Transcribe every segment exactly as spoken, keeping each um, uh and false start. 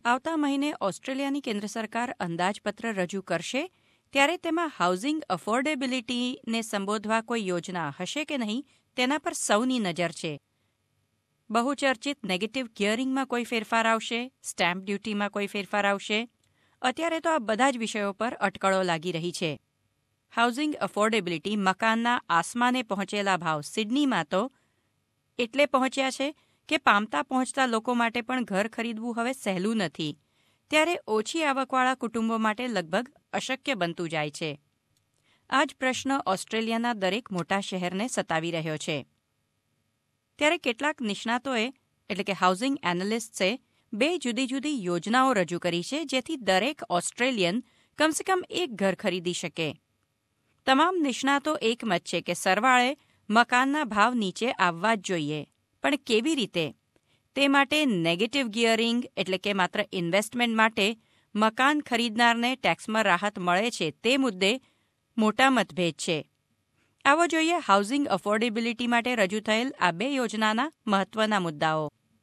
આવતા મહિને ઓસ્ટ્રેલિયાની કેન્દ્ર સરકાર અંદાજપત્ર રજૂ કરશે ત્યારે તેમાં હાઉસિંગ અફોર્ડેબિલિટીને સંબોધવા કોઈ યોજના હશે કે નહીં તેના પર સૌની નજર છે. બહુચર્ચિત નેગેટિવ ગિયરિંગમાં કોઈ ફેરફાર આવશે, સ્ટેમ્પ ડ્યુટીમાં કોઈ ફેરફાર આવશે. અત્યારે તો આ બધા જ વિષયો પર અટકળો લાગી રહી છે. હાઉસિંગ અફોર્ડેબિલિટી મકાનના આસમાને પહોંચેલા ભાવ સિડનીમાં તો એટલે પહોંચ્યા છે કે પામતા પહોંચતા લોકો માટે પણ ઘર ખરીદવું હવે સહેલું નથી. ત્યારે ઓછી આવકવાળા કુટુંબો માટે લગભગ અશક્ય બનતું જાય છે. આ જ પ્રશ્ન ઓસ્ટ્રેલિયાના દરેક મોટા શહેરને સતાવી રહ્યો છે. ત્યારે કેટલાક નિષ્ણાતોએ એટલે કે હાઉસિંગ એનાલિસ્ટ્સે બે જુદી જુદી યોજનાઓ રજૂ કરી છે જેથી દરેક ઓસ્ટ્રેલિયન કમસે કમ એક ઘર ખરીદી શકે. તમામ નિષ્ણાતો એકમત છે કે સરવાળે મકાનના ભાવ નીચે આવવા જ જોઈએ, પણ કેવી રીતે? તે માટે નેગેટિવ ગિયરિંગ એટલે કે માત્ર ઇન્વેસ્ટમેન્ટ માટે મકાન ખરીદનારને ટેક્સમાં રાહત મળે છે તે મુદ્દે મોટા મતભેદ છે. આવો જોઈએ હાઉસિંગ અફોર્ડેબિલિટી માટે રજૂ થયેલ આ બે યોજનાના મહત્વના મુદ્દાઓ.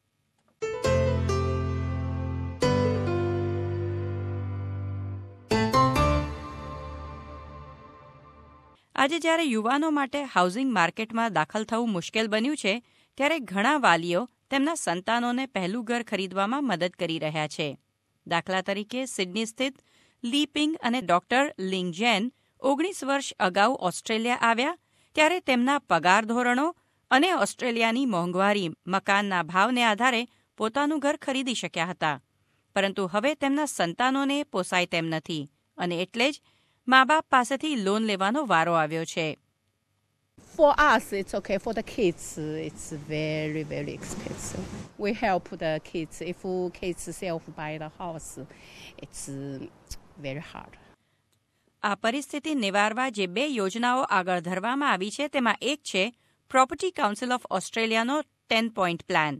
આજે જ્યારે યુવાનો માટે હાઉસિંગ માર્કેટમાં દાખલ થવું મુશ્કેલ બન્યું છે ત્યારે ઘણા વાલીઓ તેમના સંતાનોને પહેલું ઘર ખરીદવામાં મદદ કરી રહ્યા છે. દાખલા તરીકે સિડની સ્થિત લીપિંગ અને ડોક્ટર લિંગજેન ઓગણીસ વર્ષ અગાઉ ઓસ્ટ્રેલિયા આવ્યા ત્યારે તેમના પગાર ધોરણો અને ઓસ્ટ્રેલિયાની મોંઘવારી મકાનના ભાવને આધારે પોતાનું ઘર ખરીદી શક્યા હતા. પરંતુ હવે તેમના સંતાનોને પોસાય તેમ નથી અને એટલે જ મા બાપ પાસેથી લોન લેવાનો વારો આવ્યો છે. For us, it's okay. For the kids, it's very, very expensive. We help the kids. If kids self-buy the house, it's very hard. આ પરિસ્થિતિ નિવારવા જે બે યોજનાઓ આગળ ધરવામાં આવી છે તેમાં એક છે પ્રોપર્ટી કાઉન્સિલ ઓફ ઓસ્ટ્રેલિયાનો ટેન પોઈન્ટ પ્લાન.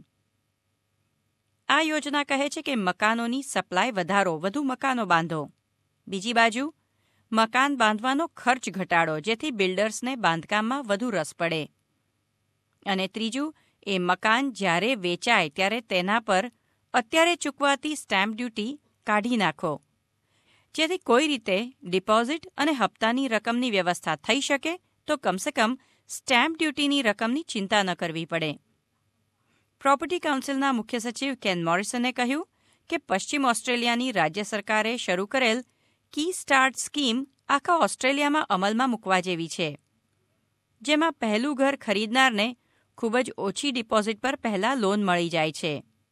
આ યોજના કહે છે કે મકાનોની સપ્લાય વધારો, વધુ મકાનો બાંધો. બીજી બાજુ મકાન બાંધવાનો ખર્ચ ઘટાડો જેથી બિલ્ડર્સને બાંધકામમાં વધુ રસ પડે. અને ત્રીજું એ મકાન જ્યારે વેચાય ત્યારે તેના પર અત્યારે ચૂકવાતી સ્ટેમ્પ ડ્યુટી કાઢી નાખો જેથી કોઈ રીતે ડિપોઝિટ અને હપ્તાની રકમની વ્યવસ્થા થઈ શકે તો કમસે કમ સ્ટેમ્પ ડ્યુટીની રકમની ચિંતા ન કરવી પડે. પ્રોપર્ટી કાઉન્સિલના મુખ્ય સચિવ કેન મોરિસને કહ્યું કે પશ્ચિમ ઓસ્ટ્રેલિયાની રાજ્ય સરકારે શરૂ કરેલ કી સ્ટાર્ટ સ્કીમ આખા ઓસ્ટ્રેલિયામાં અમલમાં મૂકવા જેવી છે, જેમાં પહેલું ઘર ખરીદનારને ખૂબ જ ઓછી ડિપોઝિટ પર પહેલા લોન મળી જાય છે.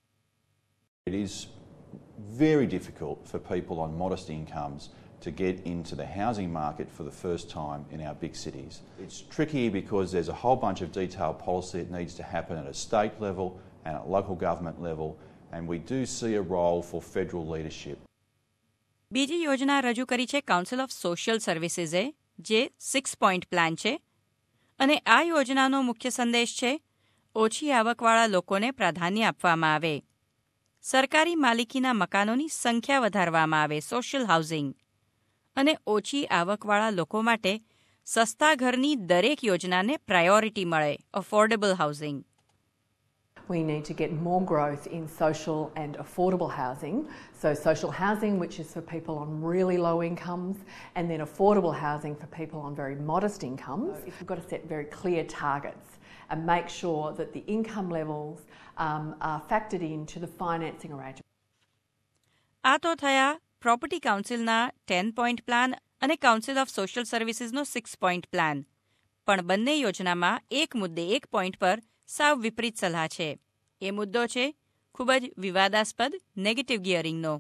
It is very difficult for people on modest incomes to get into the housing market for the first time in our big cities. It's tricky because there's a whole bunch of detailed policy that needs to happen at a state level and at local government level, and we do see a role for federal leadership. બીજી યોજના રજૂ કરી છે council of social સર્વિસીસે, જે six point plan છે. અને આ યોજનાનો મુખ્ય સંદેશ છે ઓછી આવકવાળા લોકોને પ્રાધાન્ય આપવામાં આવે, સરકારી માલિકીના મકાનોની સંખ્યા વધારવામાં આવે, સોશિયલ હાઉસિંગ, અને ઓછી આવકવાળા લોકો માટે સસ્તા ઘરની દરેક યોજનાને પ્રાયોરિટી મળે, affordable housing. We need to get more growth in social and affordable housing. So social housing, which is for people on really low incomes, and then affordable housing for people on very modest incomes. So we've got to set very clear targets and make sure that the income levels um, are factored into the financing arrangement. આ તો થયા property કાઉન્સિલના ten point plan અને council of social સર્વિસીસનો six point plan. પણ બંને યોજનામાં એક મુદ્દે એક પોઈન્ટ પર સાવ વિપરીત સલાહ છે. એ મુદ્દો છે ખૂબ જ વિવાદાસ્પદ નેગેટિવ ગિયરિંગનો.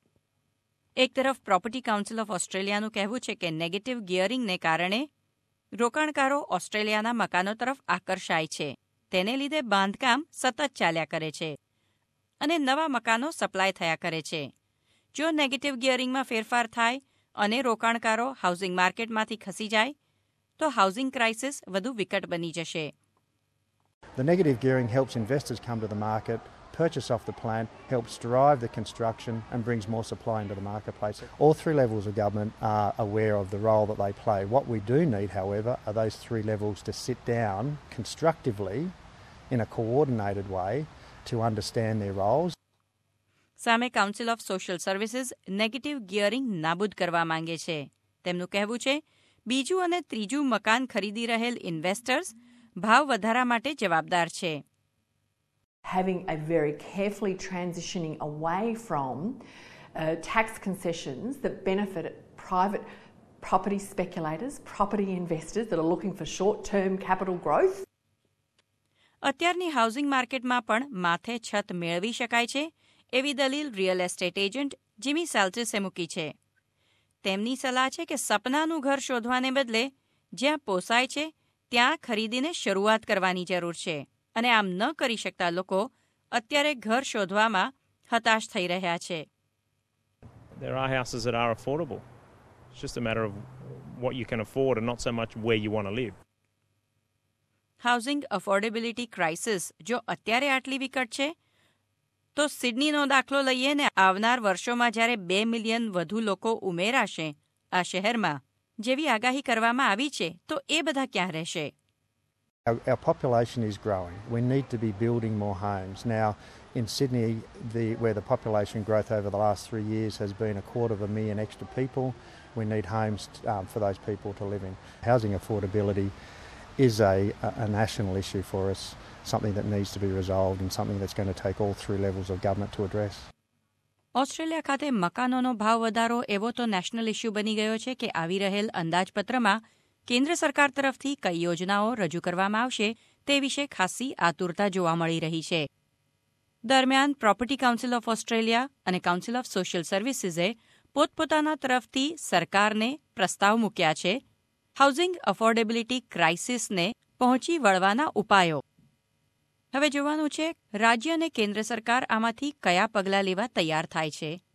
એક તરફ પ્રોપર્ટી કાઉન્સિલ ઓફ ઓસ્ટ્રેલિયાનું કહેવું છે કે નેગેટિવ ગિયરિંગને કારણે રોકાણકારો ઓસ્ટ્રેલિયાના મકાનો તરફ આકર્ષાય છે, તેને લીધે બાંધકામ સતત ચાલ્યા કરે છે અને નવા મકાનો સપ્લાય થયા કરે છે. જો નેગેટિવ ગિયરિંગમાં ફેરફાર થાય અને રોકાણકારો હાઉસિંગ માર્કેટમાંથી ખસી જાય તો હાઉસિંગ ક્રાઇસિસ વધુ વિકટ બની જશે. The negative gearing helps investors come to the market, purchase off the plan, helps drive the construction and brings more supply into the marketplace. All three levels of government are aware of the role that they play. What we do need, however, are those three levels to sit down constructively in a coordinated way to understand their roles. સામે council of social services negative gearing નાબૂદ કરવા માંગે છે. તેમનું કહેવું છે, બીજું અને ત્રીજું મકાન ખરીદી રહેલ ઇન્વેસ્ટર્સ ભાવ વધારા માટે જવાબદાર છે. Having a very carefully transitioning away from uh, tax concessions that benefit private property speculators, property investors that are looking for short-term capital growth. અત્યારની હાઉસિંગ માર્કેટમાં પણ માથે છત મેળવી શકાય છે એવી દલીલ રિયલ એસ્ટેટ એજન્ટ જીમી સેલ્ટિસે મૂકી છે. તેમની સલાહ છે કે સપનાનું ઘર શોધવાને બદલે જ્યાં પોસાય છે ત્યાં ખરીદીને શરૂઆત કરવાની જરૂર છે અને આમ ન કરી શકતા લોકો અત્યારે ઘર શોધવામાં હતાશ થઈ રહ્યા છે. There are houses that are affordable. It's just a matter of what you can afford and not so much where you want to live. Housing affordability crisis જો અત્યારે આટલી વિકટ છે તો સિડનીનો દાખલો લઈએ ને આવનાર વર્ષોમાં જ્યારે બે મિલિયન વધુ લોકો ઉમેરાશે આ શહેરમાં જેવી આગાહી કરવામાં આવી છે તો એ બધા ક્યાં રહેશે? Our, our population is growing. We need to be building more homes. Now, in Sydney, the, where the population growth over the last three years has been a quarter of a million extra people, we need homes um, for those people to live in. Housing affordability is a, a national issue for us, something that needs to be resolved and something that's going to take all three levels of government to address. Australia ખાતે મકાનોનો ભાવ વધારો એવો તો national issue બની ગયો છે કે આવી રહેલ અંદાજપત્રમાં કેન્દ્ર સરકાર તરફથી કઈ યોજનાઓ રજૂ કરવામાં આવશે તે વિશે ખાસી આતુરતા જોવા મળી રહી છે. દરમિયાન પ્રોપર્ટી કાઉન્સિલ ઓફ ઓસ્ટ્રેલિયા અને કાઉન્સિલ ઓફ સોશિયલ સર્વિસીસે પોતપોતાના તરફથી સરકારને પ્રસ્તાવ મૂક્યા છે હાઉસિંગ અફોર્ડેબિલિટી ક્રાઇસિસને પહોંચી વળવાના ઉપાયો. હવે જોવાનું છે રાજ્ય અને કેન્દ્ર સરકાર આમાંથી કયા પગલાં લેવા તૈયાર થાય છે.